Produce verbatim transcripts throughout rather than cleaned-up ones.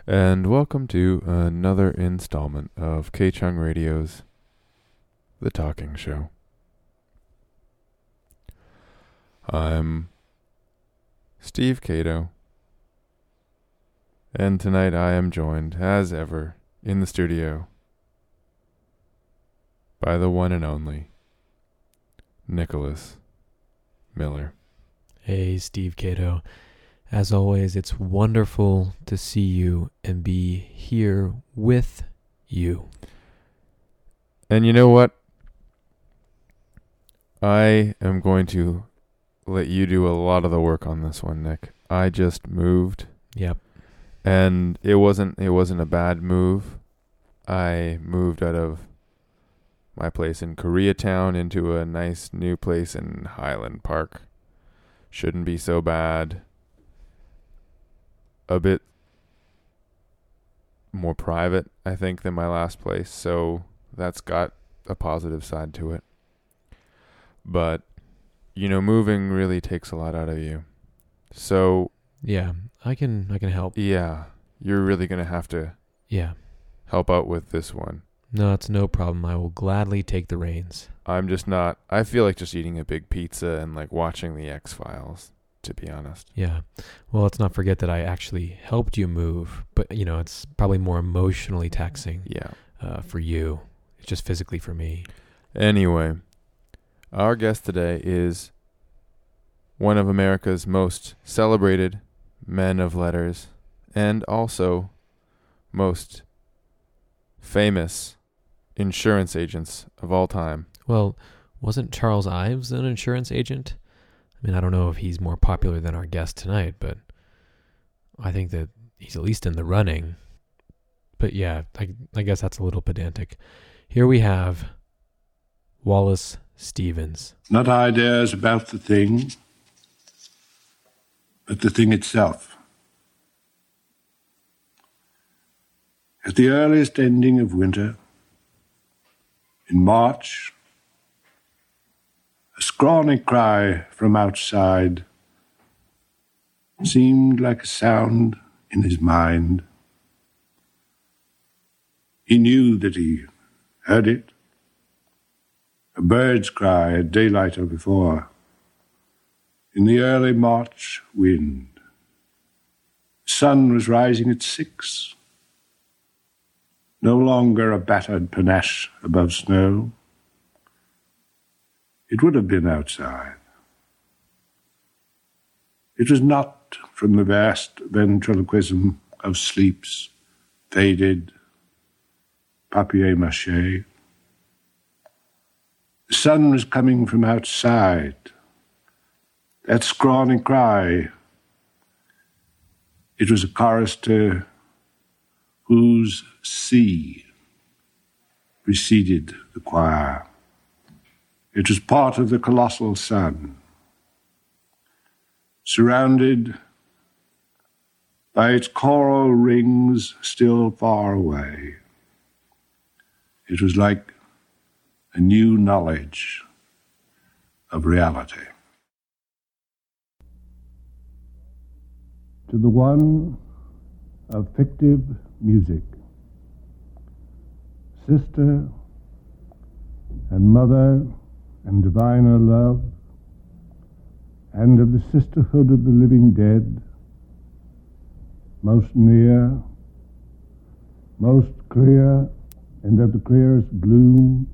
And welcome to another installment of K-Chung Radio's The Talking Show. I'm Steve Cato, and tonight I am joined, as ever, in the studio by the one and only Nicholas Miller. Hey, Steve Cato. As always, it's wonderful to see you and be here with you. And you know what? I am going to let you do a lot of the work on this one, Nick. I just moved. Yep. And it wasn't it wasn't a bad move. I moved out of my place in Koreatown into a nice new place in Highland Park. Shouldn't be so bad. A bit more private, I think, than my last place. So that's got a positive side to it. But, you know, moving really takes a lot out of you. So Yeah, I can I can help. yeah, you're really going to have to Yeah. help out with this one. No, it's no problem. I will gladly take the reins. I'm just not, I feel like just eating a big pizza and like watching the X-Files, to be honest. Yeah. Well, let's not forget that I actually helped you move, but, you know, it's probably more emotionally taxing Yeah. uh, for you. It's just physically for me. Anyway, our guest today is one of America's most celebrated men of letters and also most famous insurance agents of all time. Well, wasn't Charles Ives an insurance agent? I mean, I don't know if he's more popular than our guest tonight, but I think that he's at least in the running. But yeah, I, I guess that's a little pedantic. Here we have Wallace Stevens. Not ideas about the thing, but the thing itself. At the earliest ending of winter, in March, a scrawny cry from outside seemed like a sound in his mind. He knew that he heard it. A bird's cry at daylight or before, in the early March wind. The sun was rising at six. No longer a battered panache above snow. It would have been outside. It was not from the vast ventriloquism of sleep's faded papier-mâché. The sun was coming from outside. That scrawny cry, it was a chorister whose sea preceded the choir. It was part of the colossal sun, surrounded by its coral rings still far away. It was like a new knowledge of reality. To the one of fictive music, sister and mother and diviner love, and of the sisterhood of the living dead, most near, most clear, and of the clearest bloom,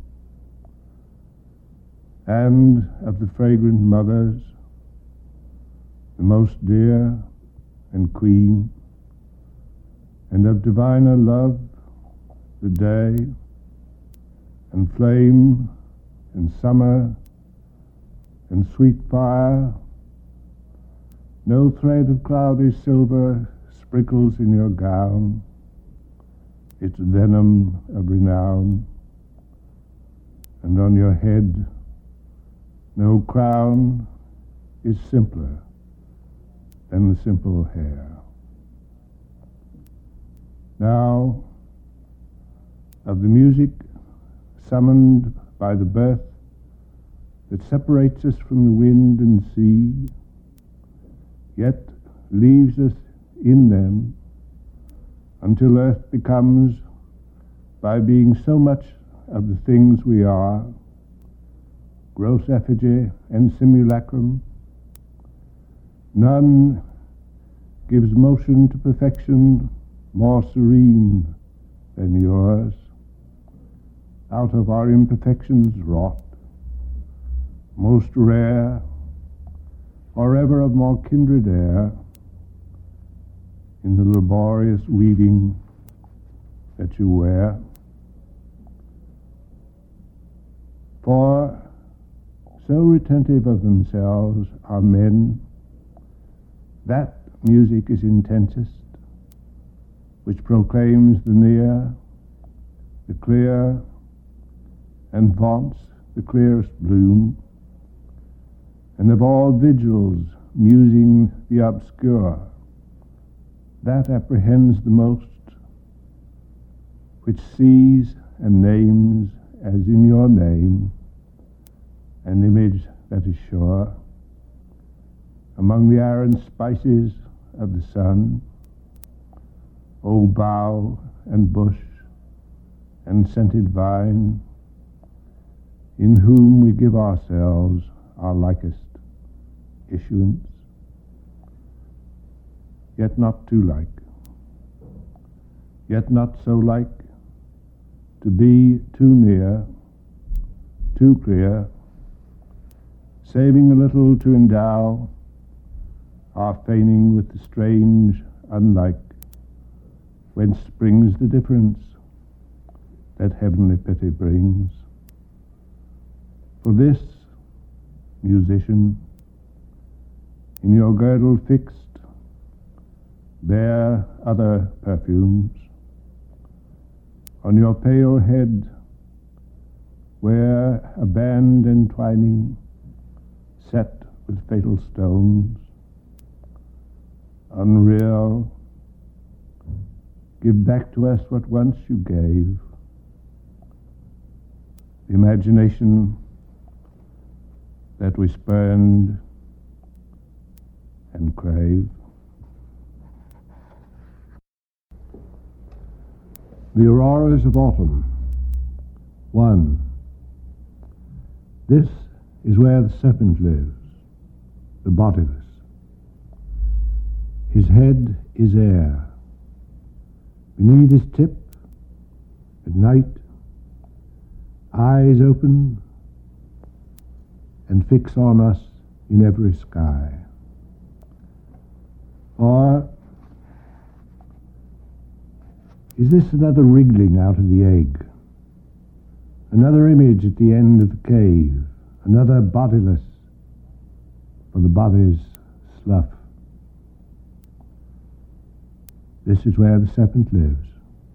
and of the fragrant mothers, the most dear and queen, and of diviner love, the day, and flame, and summer, and sweet fire. No thread of cloudy silver sprinkles in your gown its venom of renown, and on your head no crown is simpler than the simple hair. Now, of the music summoned by the birth that separates us from the wind and sea, yet leaves us in them until earth becomes, by being so much of the things we are, gross effigy and simulacrum. None gives motion to perfection more serene than yours, out of our imperfections wrought, most rare, or ever of more kindred air, in the laborious weaving that you wear. For so retentive of themselves are men, that music is intensest, which proclaims the near, the clear, and vaunts the clearest bloom, and of all vigils musing the obscure, that apprehends the most, which sees and names as in your name an image that is sure, among the arid spices of the sun, O bough and bush and scented vine, in whom we give ourselves our likest issuance, yet not too like, yet not so like to be too near, too clear, saving a little to endow our feigning with the strange unlike, whence springs the difference that heavenly pity brings. For this, musician, in your girdle fixed, bear other perfumes. On your pale head wear a band entwining, set with fatal stones. Unreal, give back to us what once you gave. The imagination that we spurned and crave. The auroras of autumn. One. This is where the serpent lives, the bodiless. His head is air. Beneath his tip, at night, eyes open and fix on us in every sky. Or is this another wriggling out of the egg? Another image at the end of the cave, another bodiless, for the body's slough. This is where the serpent lives.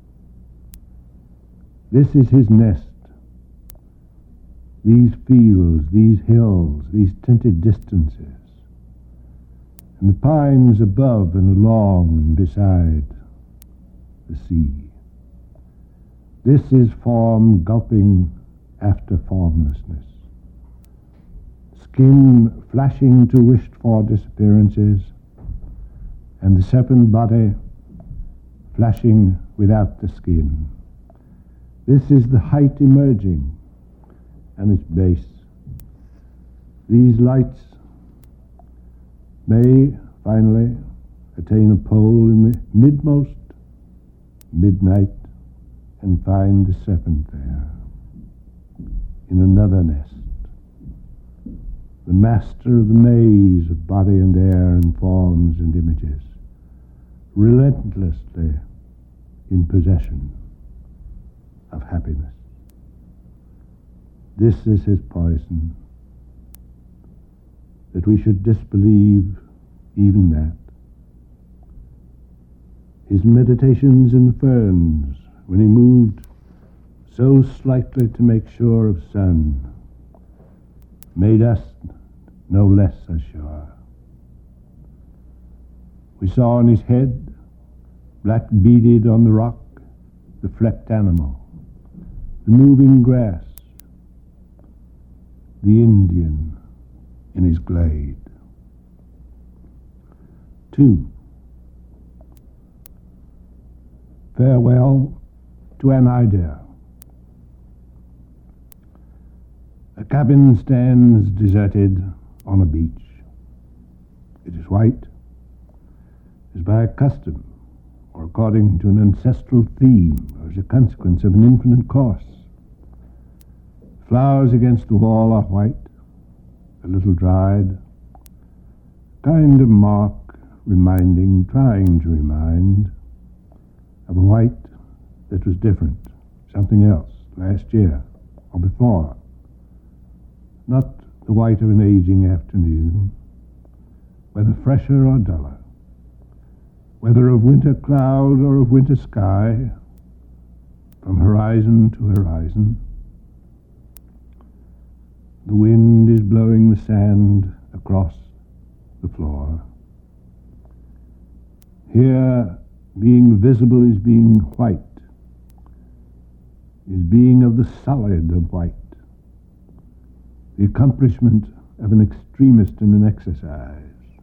This is his nest. These fields, these hills, these tinted distances, and the pines above and along and beside the sea. This is form gulping after formlessness, skin flashing to wished-for disappearances, and the serpent body flashing without the skin. This is the height emerging and its base. These lights may finally attain a pole in the midmost midnight and find the serpent there in another nest, the master of the maze of body and air and forms and images, relentlessly in possession of happiness. This is his poison, that we should disbelieve even that. His meditations in the ferns, when he moved so slightly to make sure of sun, made us no less assured. We saw on his head, black beaded on the rock, the flecked animal, the moving grass, the Indian in his glade. Two. Farewell to an idea. A cabin stands deserted on a beach. It is white, as by a custom, or according to an ancestral theme, or as a consequence of an infinite course. Flowers against the wall are white, a little dried, kind of mark reminding, trying to remind, of a white that was different, something else, last year or before. Not the white of an aging afternoon, whether fresher or duller, whether of winter cloud or of winter sky, from horizon to horizon. The wind is blowing the sand across the floor. Here, being visible is being white, is being of the solid of white, the accomplishment of an extremist in an exercise.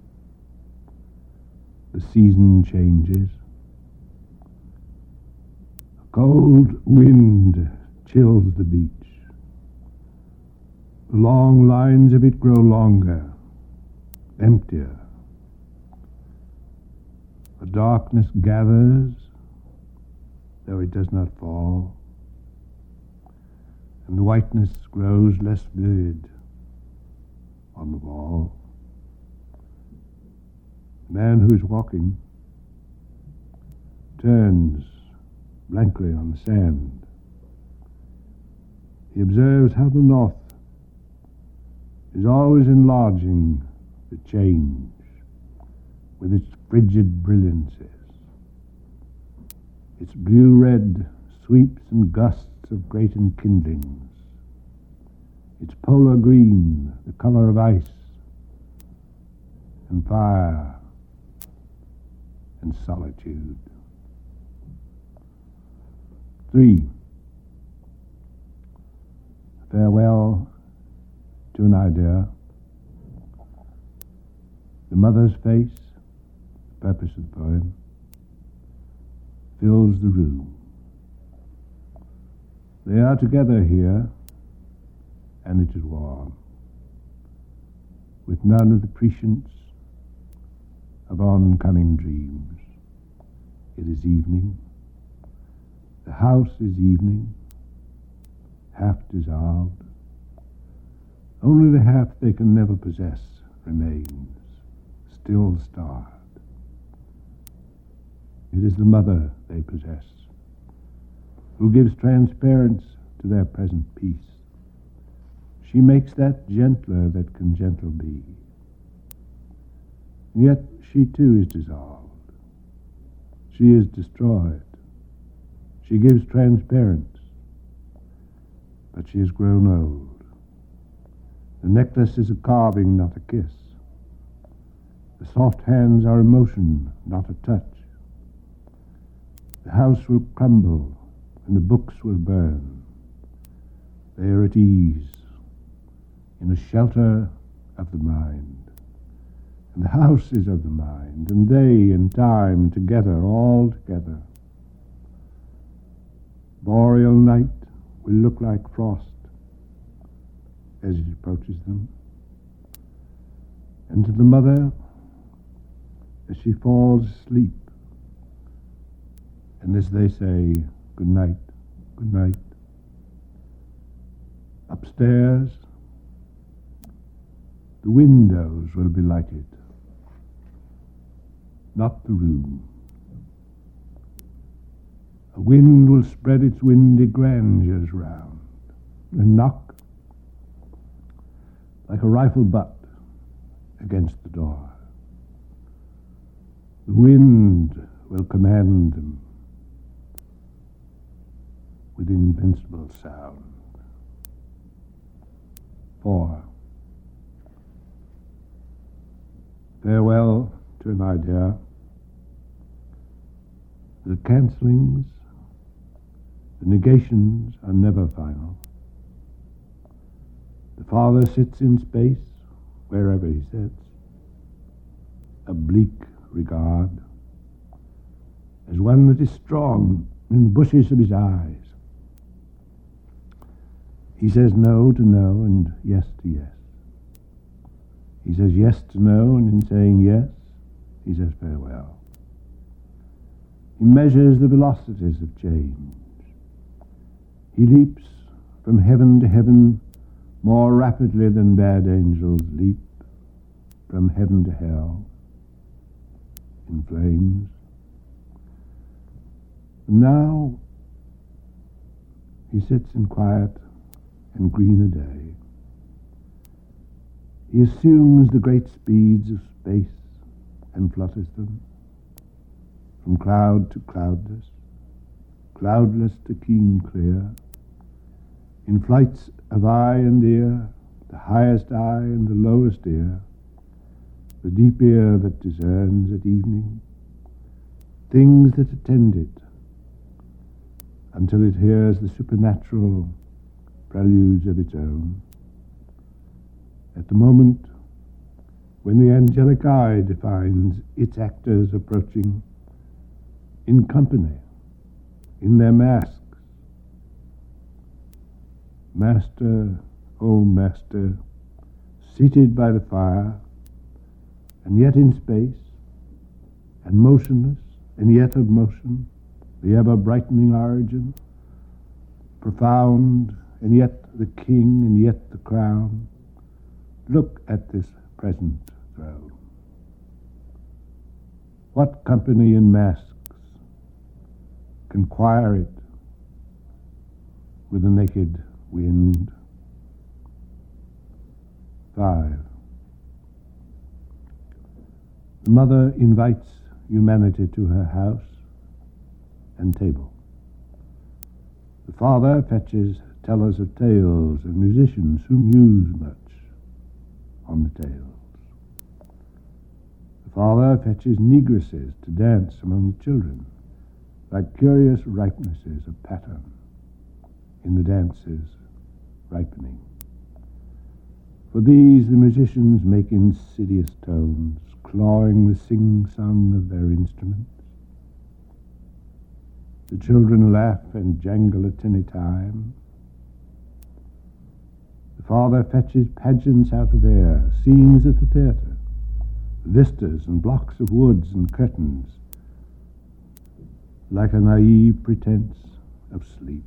The season changes. A cold wind chills the beach. The long lines of it grow longer, emptier. The darkness gathers, though it does not fall, and the whiteness grows less vivid on the wall. The man who is walking turns blankly on the sand. He observes how the north is always enlarging the change with its frigid brilliancies. Its blue-red sweeps and gusts of great enkindlings. Its polar green, the color of ice and fire and solitude. Three. Farewell to an idea. The mother's face, the purpose of the poem, fills the room. They are together here, and it is warm, with none of the prescience of oncoming dreams. It is evening. The house is evening, half dissolved. Only the half they can never possess remains, still starred. It is the mother they possess, who gives transparence to their present peace. She makes that gentler that can gentle be. And yet she too is dissolved. She is destroyed. She gives transparence, but she has grown old. The necklace is a carving, not a kiss. The soft hands are emotion, not a touch. The house will crumble, and the books will burn. They are at ease, in a shelter of the mind. And the house is of the mind, and they in time together, all together. Boreal night will look like frost as it approaches them. And to the mother, as she falls asleep, and as they say, good night, good night, upstairs, the windows will be lighted, not the room. A wind will spread its windy grandeurs round, and knock like a rifle butt against the door. The wind will command them with invincible sound. Four. Farewell to an idea. The cancellings, the negations are never final. The Father sits in space, wherever he sits, a bleak regard. as one that is strong in the bushes of his eyes. He says no to no and yes to yes. He says yes to no, and in saying yes, he says farewell. He measures the velocities of change. He leaps from heaven to heaven more rapidly than bad angels leap from heaven to hell in flames. And now he sits in quiet and greener day. He assumes the great speeds of space and flutters them from cloud to cloudless, cloudless to keen clear, in flights of eye and ear, the highest eye and the lowest ear, the deep ear that discerns at evening, things that attend it, until it hears the supernatural preludes of its own. At the moment when the angelic eye defines its actors approaching in company, in their masks. Master, O Master, seated by the fire, and yet in space, and motionless, and yet of motion, the ever-brightening origin, profound, and yet the king, and yet the crown. Look at this present throne. What company in masks can choir it with the naked wind? Five. The mother invites humanity to her house and table. The father fetches tellers of tales and musicians who muse much on the tales. The father fetches negresses to dance among the children, like curious ripenesses of pattern in the dances ripening. For these the musicians make insidious tones, clawing the sing-song of their instruments. The children laugh and jangle at any time. The father fetches pageants out of air, scenes at the theatre, vistas and blocks of woods and curtains, like a naive pretense of sleep.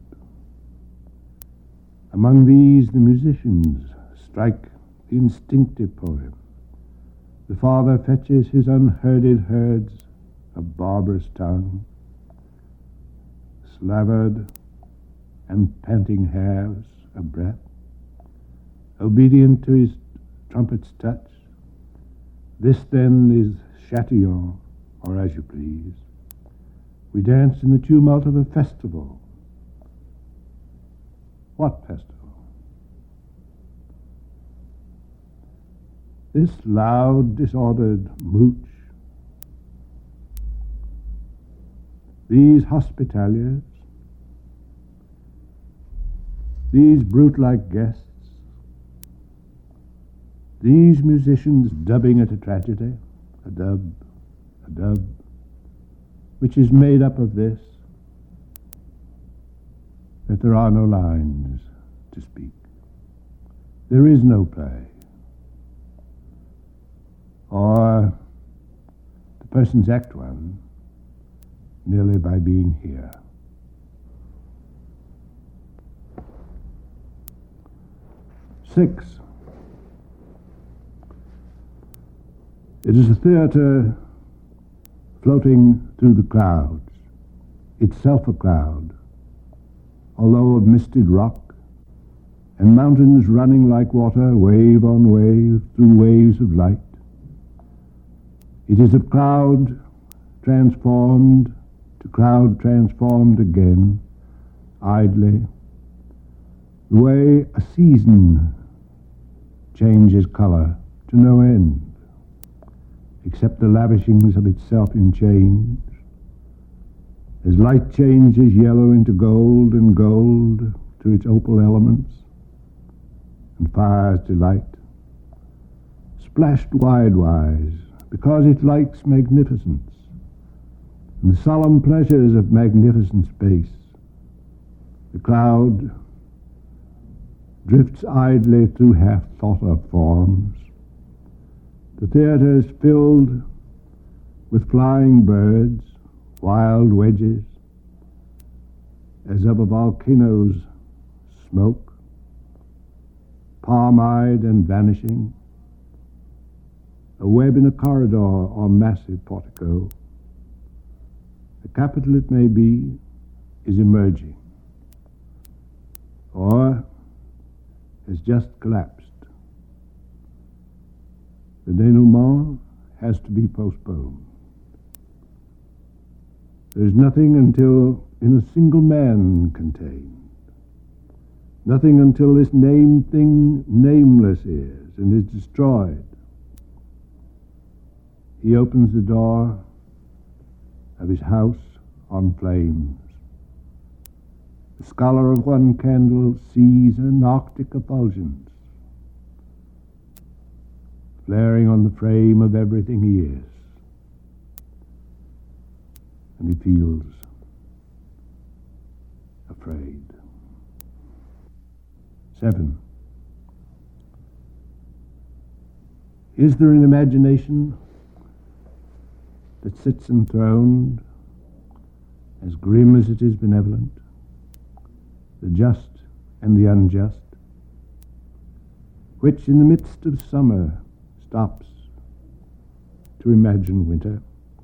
Among these the musicians strike the instinctive poem. The father fetches his unherded herds of barbarous tongue, slavered and panting halves of breath, obedient to his trumpet's touch. This then is Chatillon, or as you please. We dance in the tumult of a festival. What festival? This loud, disordered mooch, these hospitaliers, these brute-like guests, these musicians dubbing at a tragedy, a dub, a dub, which is made up of this, that there are no lines to speak. There is no play. Or the person's act one merely by being here. Six. It is a theatre floating through the clouds, itself a cloud, although of misted rock, and mountains running like water, wave on wave, through waves of light. It is a cloud transformed to cloud transformed again, idly, the way a season changes color to no end, except the lavishings of itself in change, as light changes yellow into gold and gold to its opal elements, and fire's delight, splashed widewise, because it likes magnificence, and the solemn pleasures of magnificent space. The cloud drifts idly through half-thought-of forms. The theatre is filled with flying birds, wild wedges, as of a volcano's smoke, palm-eyed and vanishing, a web in a corridor or massive portico. The capital, it may be, is emerging, or has just collapsed. The denouement has to be postponed. There is nothing until in a single man contained, nothing until this named thing nameless is and is destroyed. He opens the door of his house on flames. The scholar of one candle sees an arctic effulgence flaring on the frame of everything he is, and he feels afraid. Seven. Is there an imagination that sits enthroned, as grim as it is benevolent, the just and the unjust, which in the midst of summer stops to imagine winter?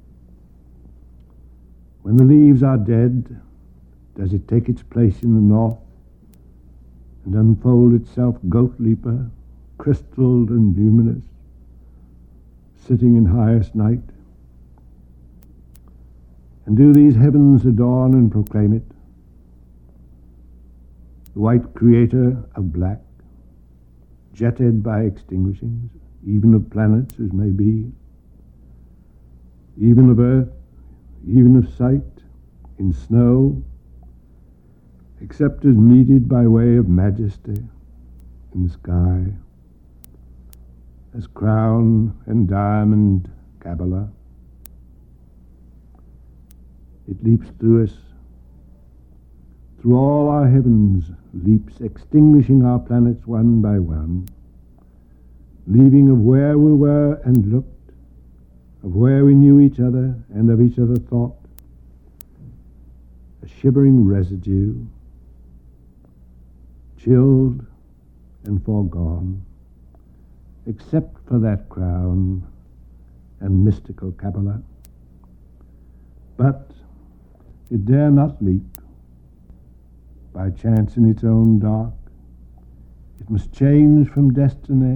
When the leaves are dead, does it take its place in the north and unfold itself goat-leaper, crystalled and luminous, sitting in highest night? And do these heavens adorn and proclaim it? The white creator of black, jetted by extinguishings, even of planets as may be, even of earth, even of sight, in snow, except as needed by way of majesty in the sky, as crown and diamond Kabbalah. It leaps through us, through all our heavens, leaps, extinguishing our planets one by one, leaving of where we were and looked, of where we knew each other and of each other thought, a shivering residue, chilled and foregone, except for that crown and mystical Kabbalah. But it dare not leap by chance in its own dark. It must change from destiny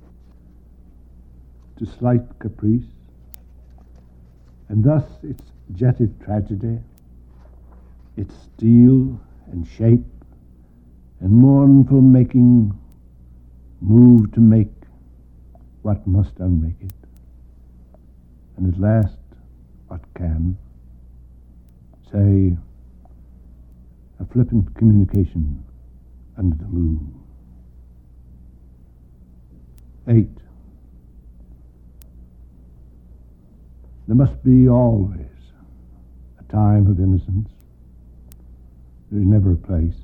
to slight caprice, and thus its jetted tragedy, its steel and shape and mournful making move to make what must unmake it, and at last what can, say, a flippant communication under the moon. Eight. There must be always a time of innocence. There is never a place.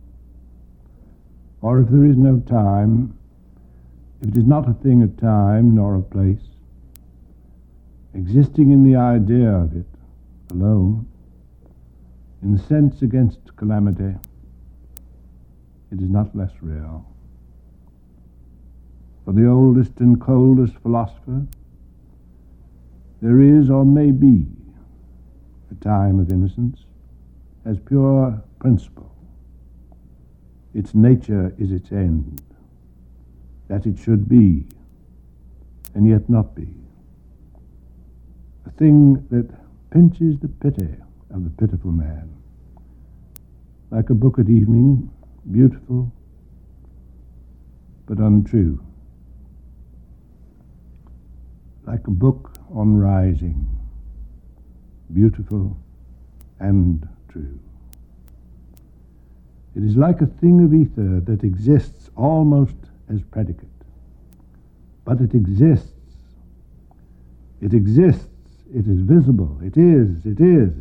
Or if there is no time, if it is not a thing of time nor of place, existing in the idea of it alone, in the sense against calamity, it is not less real. For the oldest and coldest philosopher, there is or may be a time of innocence as pure principle. Its nature is its end, that it should be, and yet not be. A thing that pinches the pity of the pitiful man, like a book at evening, beautiful but untrue, like a book on rising, beautiful and true. It is like a thing of ether that exists almost as predicate, but it exists. It exists it is visible. It is, it is.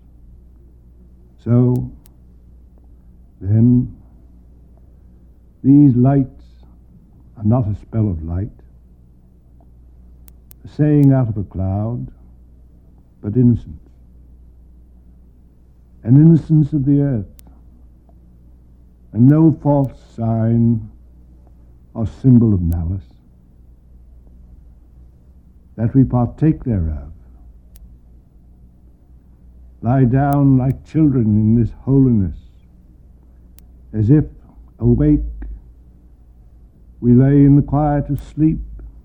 So, then, these lights are not a spell of light, a saying out of a cloud, but innocence. An innocence of the earth, and no false sign or symbol of malice, that we partake thereof, lie down like children in this holiness, as if, awake, we lay in the quiet of sleep,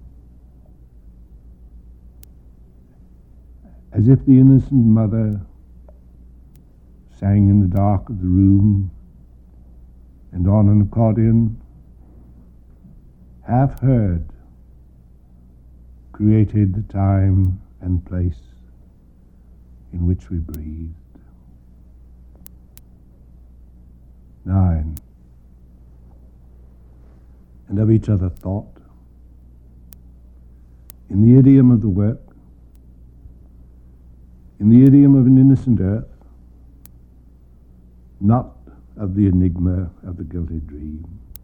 as if the innocent mother sang in the dark of the room and on an accordion, half heard, created the time and place in which we breathed. Nine. And of each other thought, in the idiom of the work, in the idiom of an innocent earth, not of the enigma of the guilty dream.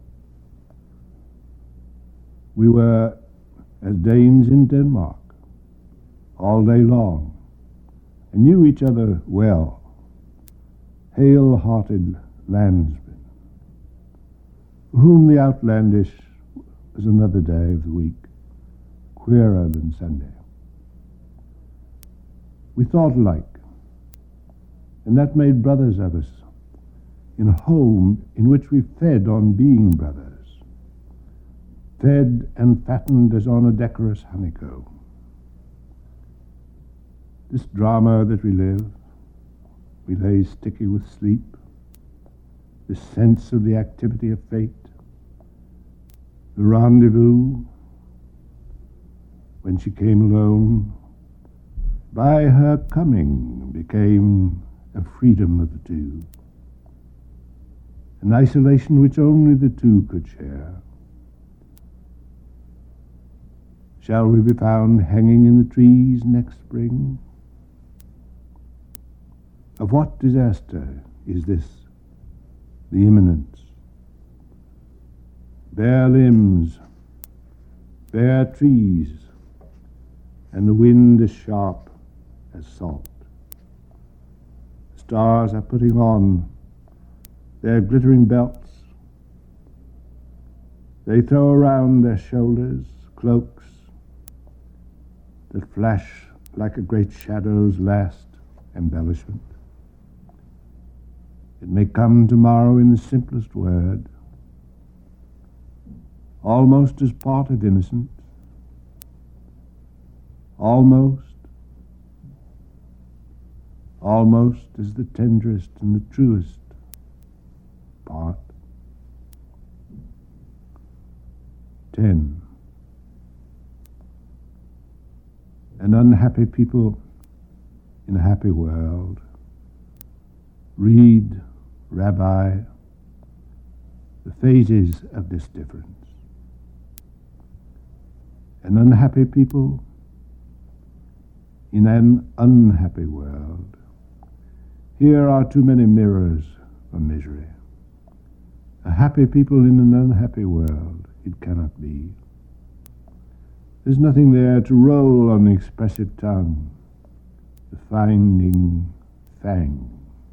We were as Danes in Denmark all day long, and knew each other well, hale-hearted landsmen, for whom the outlandish was another day of the week, queerer than Sunday. We thought alike, and that made brothers of us, in a home in which we fed on being brothers, fed and fattened as on a decorous honeycomb. This drama that we live, we lay sticky with sleep, this sense of the activity of fate, the rendezvous, when she came alone, by her coming became a freedom of the two, an isolation which only the two could share. Shall we be found hanging in the trees next spring? Of what disaster is this, the imminence? Bare limbs, bare trees, and the wind as sharp as salt. Stars are putting on their glittering belts. They throw around their shoulders cloaks that flash like a great shadow's last embellishment. It may come tomorrow in the simplest word, almost as part of innocence, almost, almost as the tenderest and the truest part. Ten. An unhappy people in a happy world. Read, Rabbi, the phases of this difference. An unhappy people in an unhappy world. Here are too many mirrors for misery. A happy people in an unhappy world, it cannot be. There's nothing there to roll on the expressive tongue, the finding fang.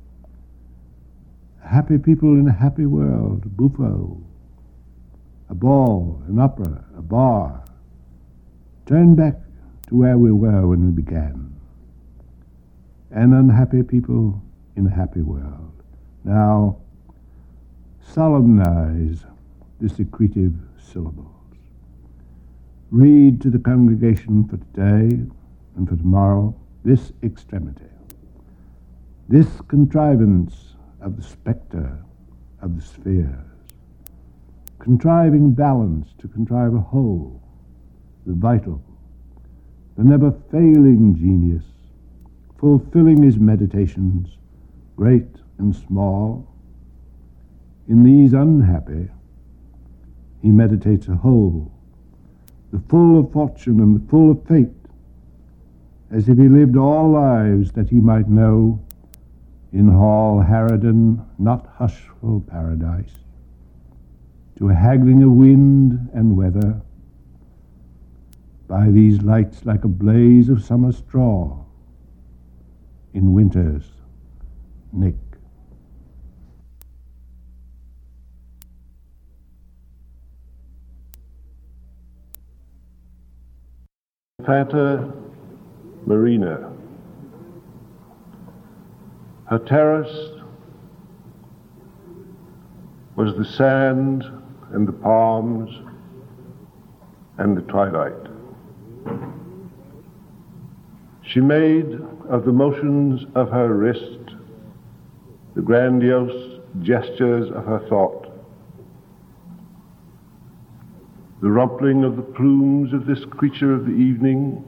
A happy people in a happy world, buffo, a ball, an opera, a bar. Turn back to where we were when we began. An unhappy people in a happy world. Now, solemnize the secretive syllables. Read to the congregation for today and for tomorrow this extremity, this contrivance of the spectre of the spheres, contriving balance to contrive a whole, the vital, the never-failing genius, fulfilling his meditations, great and small. In these unhappy, he meditates a whole, the full of fortune and the full of fate, as if he lived all lives that he might know, in Hall Harridan, not hushful paradise, to haggling of wind and weather, by these lights like a blaze of summer straw, in winter's nick. Fata Marina. Her terrace was the sand and the palms and the twilight. She made of the motions of her wrist the grandiose gestures of her thought. The rumpling of the plumes of this creature of the evening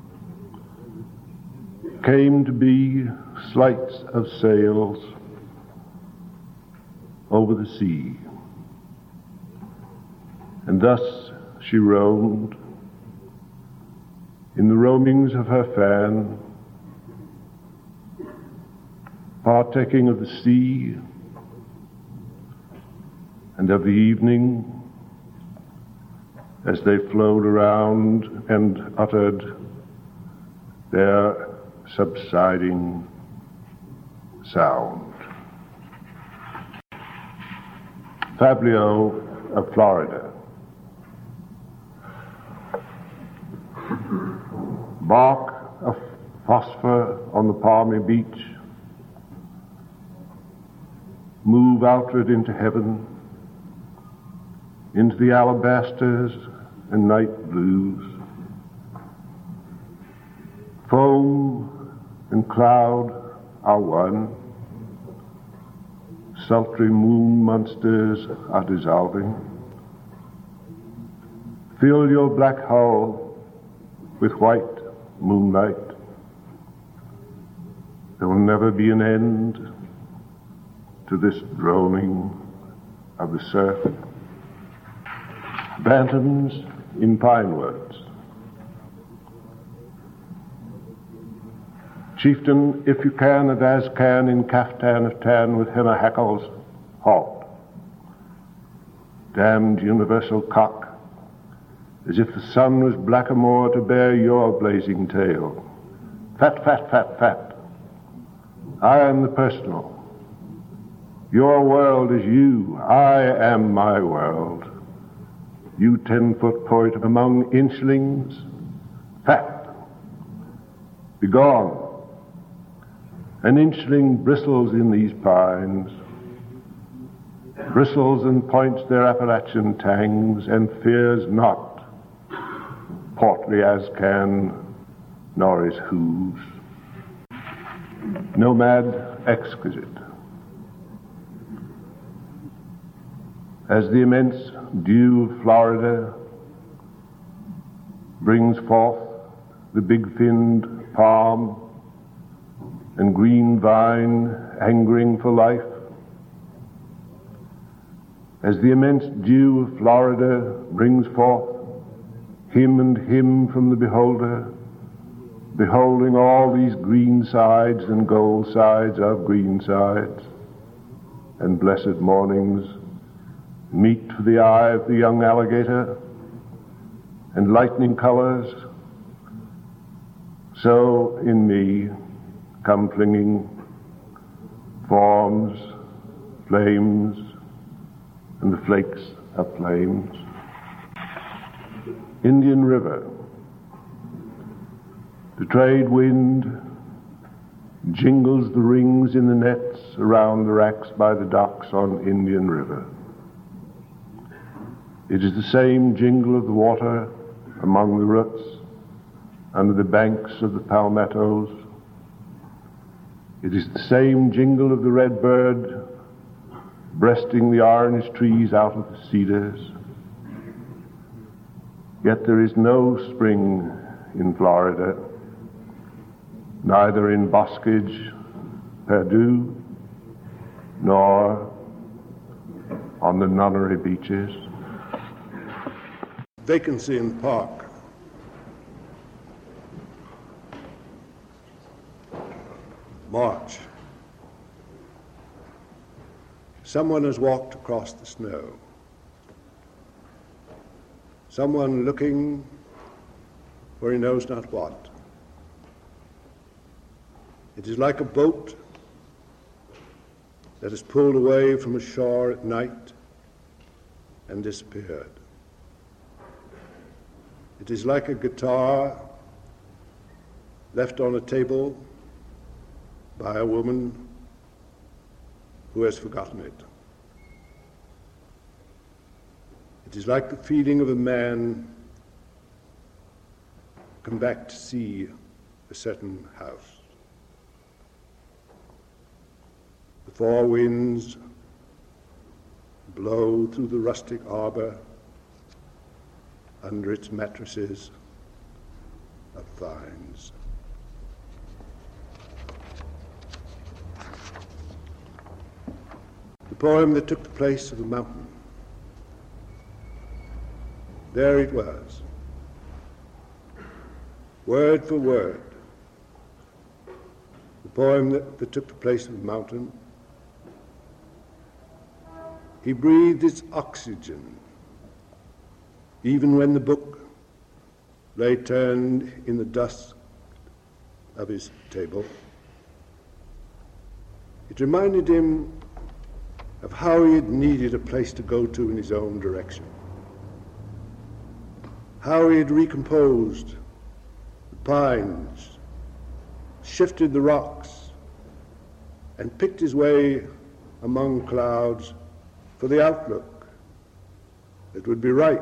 came to be sleights of sails over the sea. And thus she roamed, in the roamings of her fan, partaking of the sea and of the evening as they flowed around and uttered their subsiding sound. Fabio of Florida. Bark of phosphor on the palmy beach, move outward into heaven, into the alabasters and night blues. Foam and cloud are one. Sultry moon monsters are dissolving. Fill your black hull with white moonlight. There will never be an end to this droning of the surf. Bantams in pine woods. Chieftain, if you can, of Azcan in caftan of tan with henna hackles, halt. Damned universal cock, as if the sun was blackamoor to bear your blazing tail. Fat, fat, fat, fat. I am the personal. Your world is you. I am my world. You ten-foot poet among inchlings, fat. Begone. An inchling bristles in these pines, bristles and points their Appalachian tangs, and fears not portly Azcan, nor his hooves. Nomad exquisite. As the immense dew of Florida brings forth the big-finned palm and green vine angering for life, as the immense dew of Florida brings forth him and him from the beholder, beholding all these green sides and gold sides of green sides, and blessed mornings, meet for the eye of the young alligator, and lightning colors, so in me come flinging forms, flames, and the flakes of flames. Indian River. The trade wind jingles the rings in the nets around the racks by the docks on Indian River. It is the same jingle of the water among the roots, under the banks of the palmettos. It is the same jingle of the red bird breasting the orange trees out of the cedars. Yet there is no spring in Florida, neither in Boscage, Perdue, nor on the nunnery beaches. Vacancy in Park. March. Someone has walked across the snow. Someone looking where he knows not what. It is like a boat that has pulled away from a shore at night and disappeared. It is like a guitar left on a table by a woman who has forgotten it. It is like the feeling of a man come back to see a certain house. The four winds blow through the rustic arbor under its mattresses of vines. The poem that took the place of the mountain. There it was, word for word. The poem that, that took the place of the mountain. He breathed its oxygen, even when the book lay turned in the dust of his table. It reminded him of how he had needed a place to go to in his own direction, how he had recomposed the pines, shifted the rocks, and picked his way among clouds for the outlook that would be right,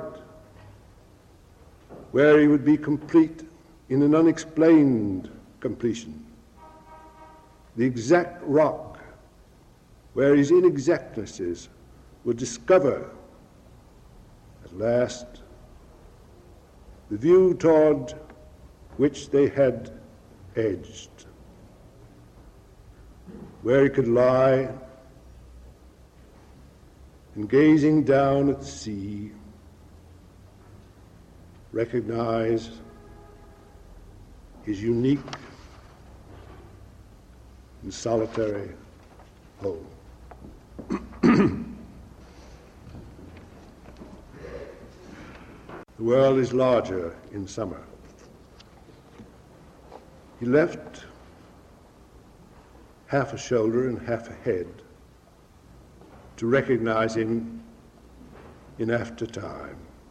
where he would be complete in an unexplained completion, the exact rock where his inexactnesses would discover at last the view toward which they had edged, where he could lie and, gazing down at the sea, recognize his unique and solitary home. The world is larger in summer. He left half a shoulder and half a head to recognize him in after time.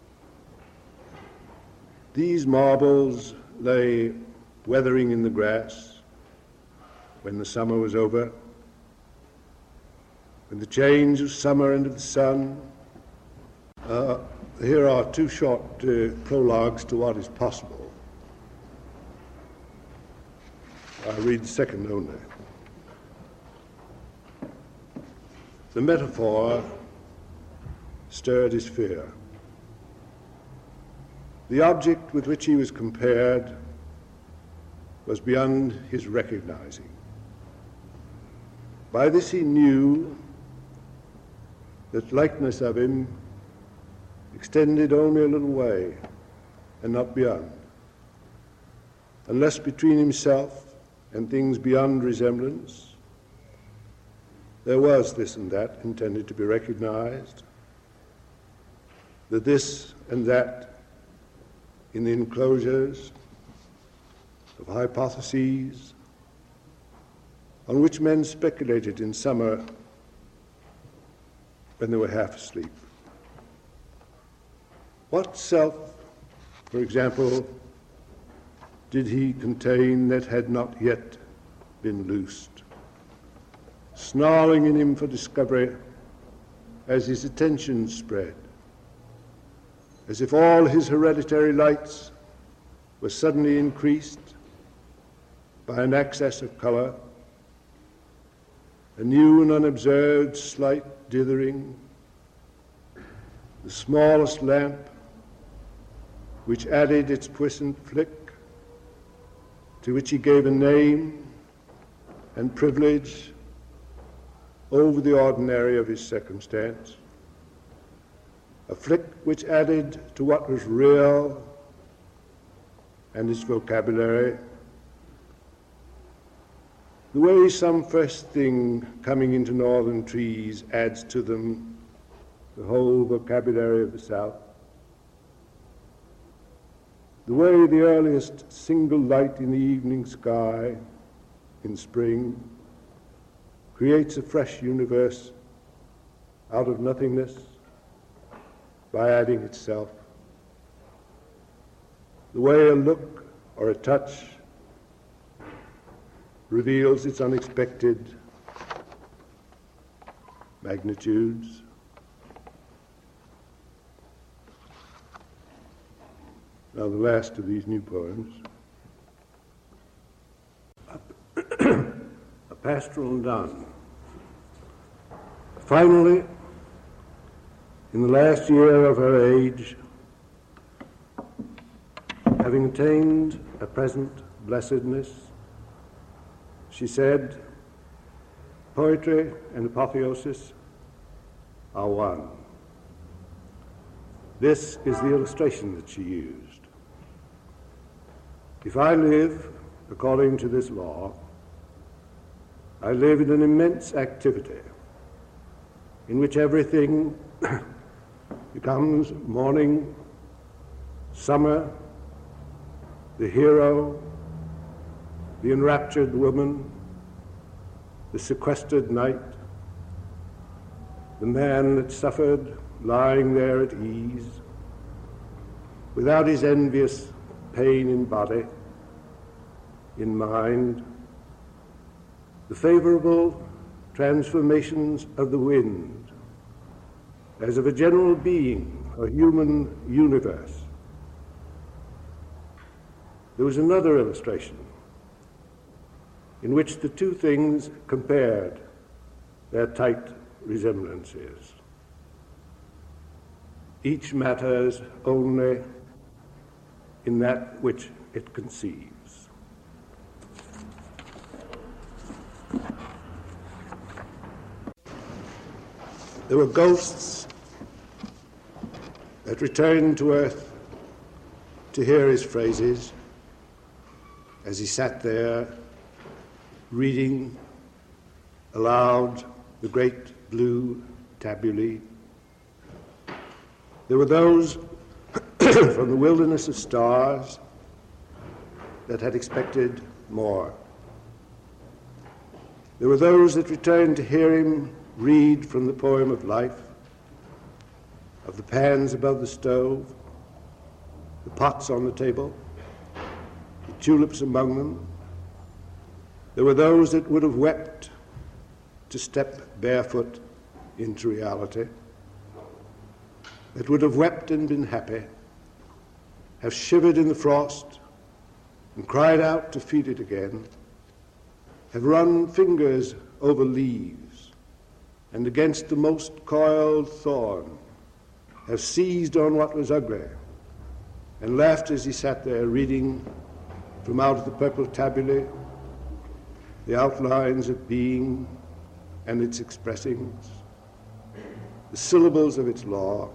These marbles lay weathering in the grass when the summer was over, when the change of summer into the sun. Uh, here are two short uh, prologues to what is possible. I read the second only. The metaphor stirred his fear. The object with which he was compared was beyond his recognizing. By this he knew that likeness of him extended only a little way and not beyond, unless between himself and things beyond resemblance there was this and that intended to be recognized, the this and that in the enclosures of hypotheses on which men speculated in summer when they were half asleep. What self, for example, did he contain that had not yet been loosed, snarling in him for discovery as his attention spread, as if all his hereditary lights were suddenly increased by an access of color, a new and unobserved slight dithering, the smallest lamp which added its puissant flick, to which he gave a name and privilege over the ordinary of his circumstance, a flick which added to what was real and its vocabulary, The way some fresh thing coming into northern trees adds to them the whole vocabulary of the South. The way the earliest single light in the evening sky in spring creates a fresh universe out of nothingness by adding itself. The way a look or a touch reveals its unexpected magnitudes. Now the last of these new poems. A pastoral done. Finally, in the last year of her age, having attained a present blessedness, she said, poetry and apotheosis are one. This is the illustration that she used. If I live according to this law, I live in an immense activity in which everything becomes morning, summer, the hero, the enraptured woman, the sequestered night, the man that suffered lying there at ease, without his envious pain in body, in mind, the favorable transformations of the wind, as of a general being, a human universe. There was another illustration in which the two things compared their tight resemblances. Each matters only in that which it conceives. There were ghosts that returned to earth to hear his phrases as he sat there reading aloud the great blue tabulae. There were those from the wilderness of stars that had expected more. There were those that returned to hear him read from the poem of life, of the pans above the stove, the pots on the table, the tulips among them. There were those that would have wept to step barefoot into reality, that would have wept and been happy, have shivered in the frost and cried out to feel it again, have run fingers over leaves and against the most coiled thorn, have seized on what was ugly and laughed as he sat there reading from out of the purple tabulae the outlines of being and its expressings, the syllables of its law,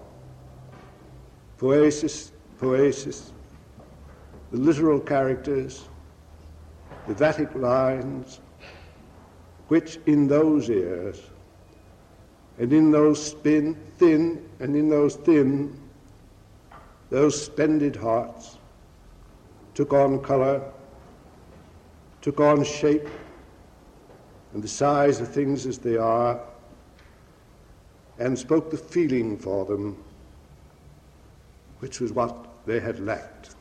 poesis, poesis, the literal characters, the Vatic lines, which in those ears and in those spin, thin, and in those thin, those splendid hearts took on color, took on shape, and the size of things as they are, and spoke the feeling for them, which was what they had lacked.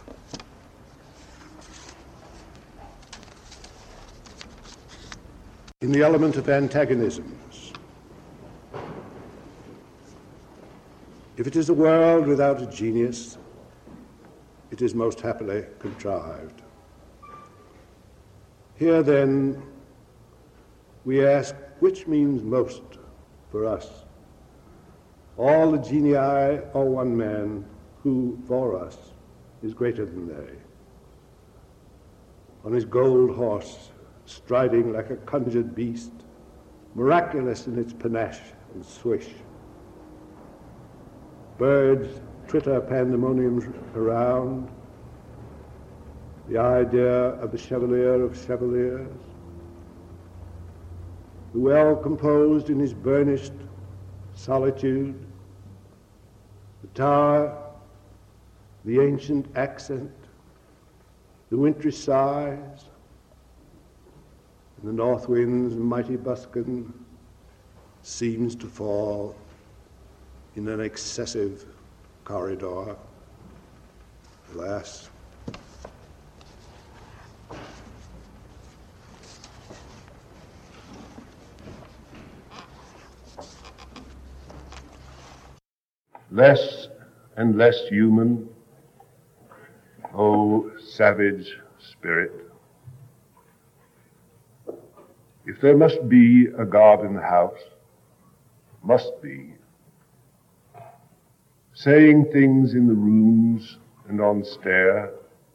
In the element of antagonisms, if it is a world without a genius, it is most happily contrived. Here then, we ask which means most for us, all the genii or one man who for us is greater than they. On his gold horse, striding like a conjured beast, miraculous in its panache and swish. Birds twitter pandemoniums around, the idea of the chevalier of chevaliers, the well composed in his burnished solitude, the tower, the ancient accent, the wintry sighs, and the north wind's mighty buskin seems to fall in an excessive corridor. Alas, less and less human, O savage spirit. If there must be a God in the house, must be, saying things in the rooms and on stair,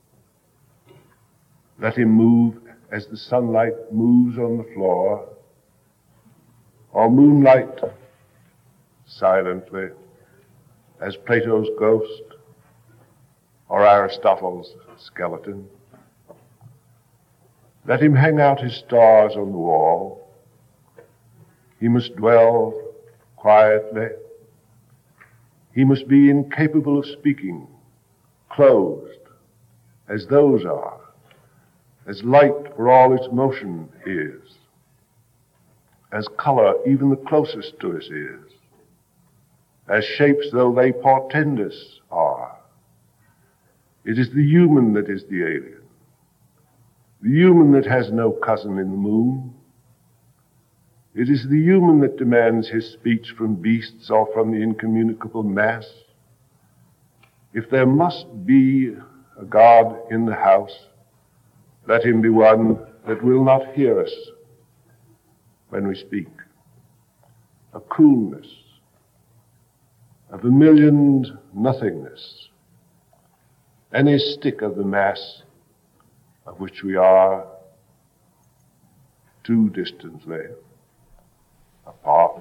let him move as the sunlight moves on the floor, or moonlight silently as Plato's ghost or Aristotle's skeleton. Let him hang out his stars on the wall. He must dwell quietly. He must be incapable of speaking, closed, as those are, as light for all its motion is, as color even the closest to us is, as shapes though they portend us are. It is the human that is the alien, the human that has no cousin in the moon. It is the human that demands his speech from beasts or from the incommunicable mass. If there must be a God in the house, let him be one that will not hear us when we speak. A coolness, a vermilioned nothingness, any stick of the mass of which we are too distantly apart.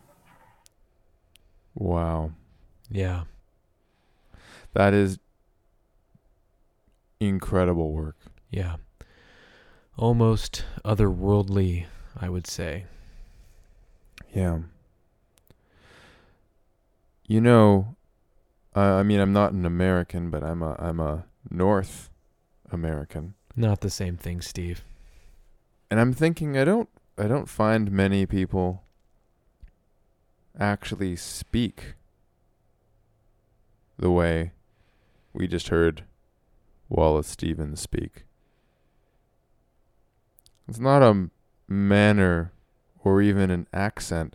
Wow. Yeah. That is incredible work. Yeah. Almost otherworldly, I would say. Yeah. You know, uh, I mean, I'm not an American, but I'm a I'm a North American. Not the same thing, Steve. And I'm thinking I don't I don't find many people actually speak the way we just heard Wallace Stevens speak. It's not a manner or even an accent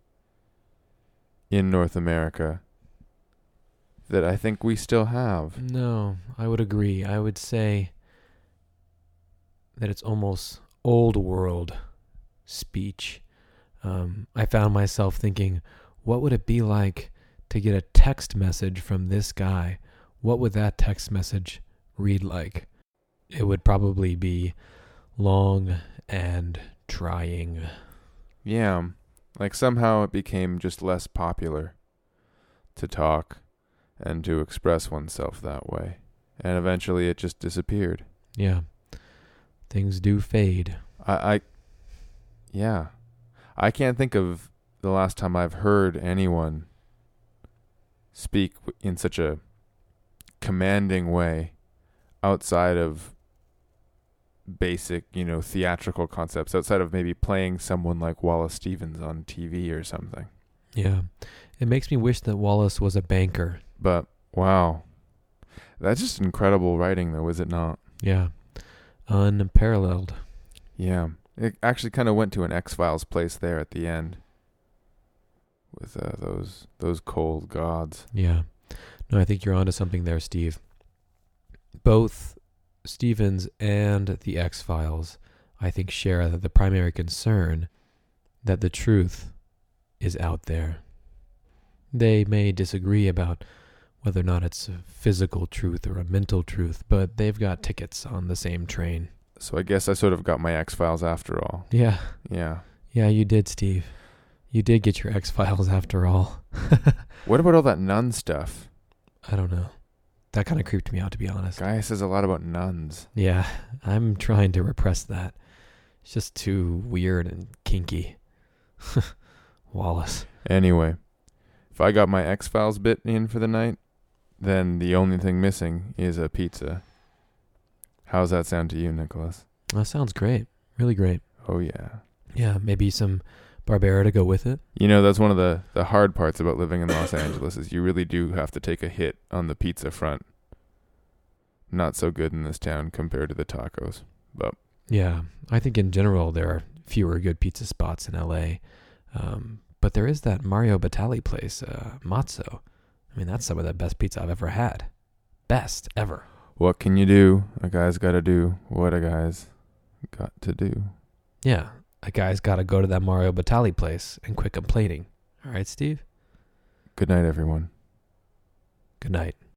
in North America that I think we still have. No, I would agree. I would say that it's almost old world speech. Um, I found myself thinking, what would it be like to get a text message from this guy? What would that text message read like? It would probably be long and trying. Yeah, like somehow it became just less popular to talk and to express oneself that way. And eventually it just disappeared. Yeah. Things do fade. I, I yeah. I can't think of the last time I've heard anyone speak in such a commanding way outside of basic, you know, theatrical concepts, outside of maybe playing someone like Wallace Stevens on T V or something. Yeah. It makes me wish that Wallace was a banker. But, wow. That's just incredible writing, though, is it not? Yeah. Unparalleled. Yeah. It actually kind of went to an X-Files place there at the end with uh, those those cold gods. Yeah. No, I think you're onto something there, Steve. Both Stevens and the X-Files, I think, share the primary concern that the truth is out there. They may disagree about whether or not it's a physical truth or a mental truth, but they've got tickets on the same train. So I guess I sort of got my X-Files after all. Yeah. Yeah. Yeah, you did, Steve. You did get your X-Files after all. What about all that nun stuff? I don't know. That kind of creeped me out, to be honest. Guy says a lot about nuns. Yeah, I'm trying to repress that. It's just too weird and kinky. Wallace. Anyway, if I got my X-Files bit in for the night, then the only thing missing is a pizza. How's that sound to you, Nicholas? That sounds great. Really great. Oh, yeah. Yeah, maybe some Barbera to go with it. You know, that's one of the, the hard parts about living in Los Angeles is you really do have to take a hit on the pizza front. Not so good in this town compared to the tacos. But Yeah, I think in general there are fewer good pizza spots in L A. Um, but there is that Mario Batali place, uh, Mazzo. I mean, that's some of the best pizza I've ever had. Best ever. what can you do? A guy's got to do what a guy's got to do. Yeah, a guy's got to go to that Mario Batali place and quit complaining. All right, Steve? Good night, everyone. Good night.